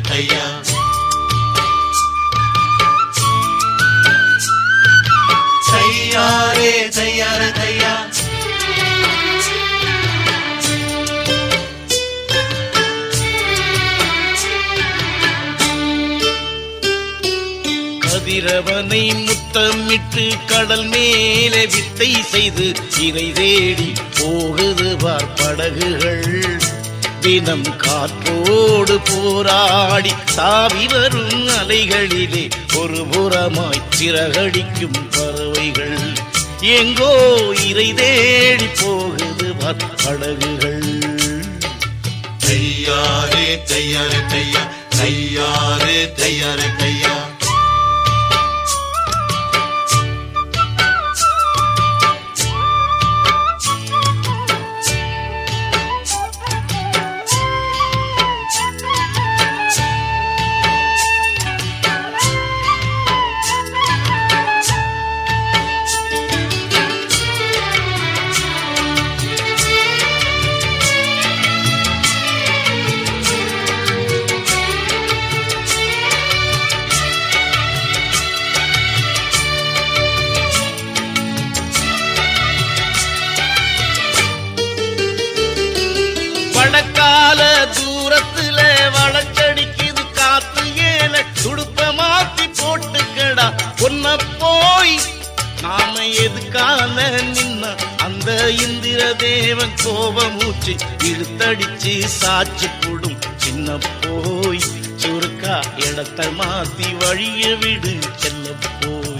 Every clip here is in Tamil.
தையா தையாரே தையார தையா கதிரவனை முத்தமிட்டு கடல் மேலே வித்தை செய்து இறை தேடி போகுது படகுகள். தினம் காற்றோடு போராடி தாவி வரும் அலைகளிலே ஒரு புறமாய் சிறகடிக்கும் பறவைகள். எங்கோ இறை தேடி போகுது படகுகள். தையாரே தையார தையா தையாரே தையார தையா வடக்கால தூரத்துல வளச்சடிக்குது காத்து ஏல துடுப்ப மாத்தி போட்டுக்கடா பொன்ன போய். நாம எதுக்கால நின்ன அந்த இந்திர தேவன் கோபமூச்சு இழுத்தடிச்சு சாட்சி கூடும் சின்ன போய். சுருக்கா இடத்தை மாத்தி வழிய விடு செல்ல போய்.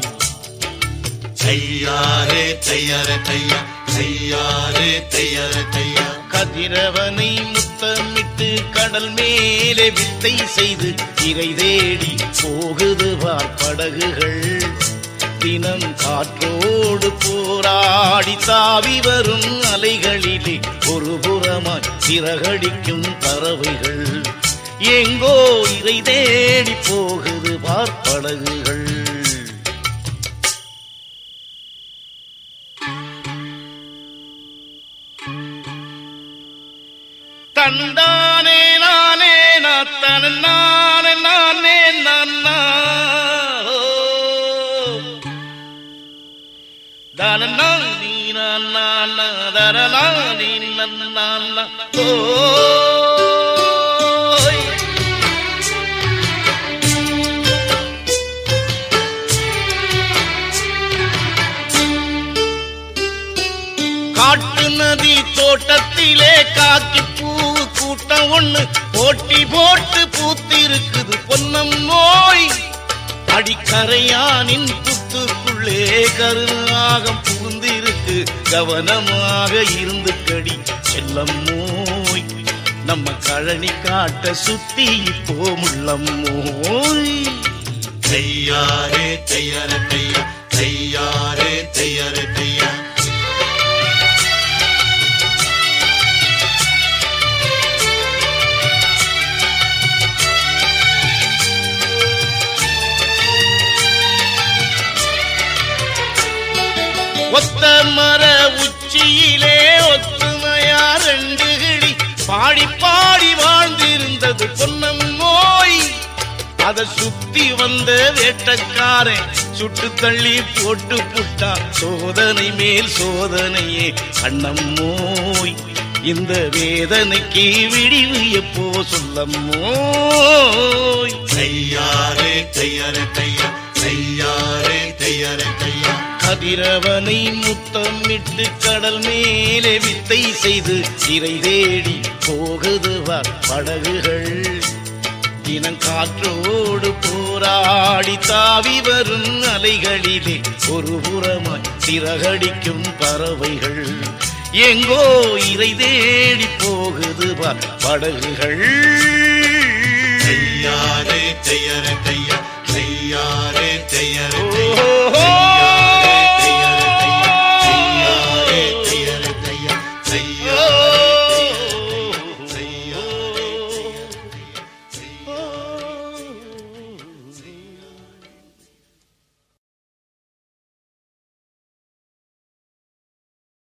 தையாரே தையார தையா தையாரே தையார தையா கதிரவனை முத்தமிட்டு கடல் மேலே வித்தை செய்து இறை தேடி போகுது படகுகள். தினம் காற்றோடு போராடி தாவி வரும் அலைகளிலே ஒரு புறமாய் சிறகடிக்கும் பறவைகள். எங்கோ இறை தேடி போகுது படகுகள். தந்தானே நானே நானே நானே நானே நானா தரனா நீ நானா தரனா நீ நானா ஓ. காட்டு நதி தோட்டத்திலே காக்கி பூ கூட்டம் ஒண்ணு போட்டி போட்டு பூத்திருக்குது பொன்னம் நோய். அடிக்கரையானின் புத்துக்குள்ளே கருநாகம் புகுந்திருக்கு கவனமாக இருந்து கடி செல்லம் மோய். நம்ம கழனி காட்ட சுத்தி இப்போ முள்ளம் மோய். தையாரே தையார தையா தையாரே தையார தையா ஒத்த மர உச்சியிலே ஒத்துமையா ரெண்டு கிளி பாடி பாடி வாழ்ந்திருந்தது பொன்னம் நோய். அதை சுத்தி வந்த வேட்டக்காரன் சுட்டு தள்ளி போட்டு புட்டா சோதனை மேல் சோதனையே கண்ணம் நோய். இந்த வேதனைக்கு விடிவு எப்போ சொல்லம்மோய். தையாரே தையார தையா தையாரே தையார தையா கதிரவனை முத்தமிட்டு கடல் மேலே வித்தை செய்து இறை தேடி போகுது படகுகள். தினம் காற்றோடு போராடி தாவி வரும் அலைகளிலே ஒரு புறமாய் சிறகடிக்கும் பறவைகள். எங்கோ இறை தேடி போகுது படகுகள். தையாரே தையார தையா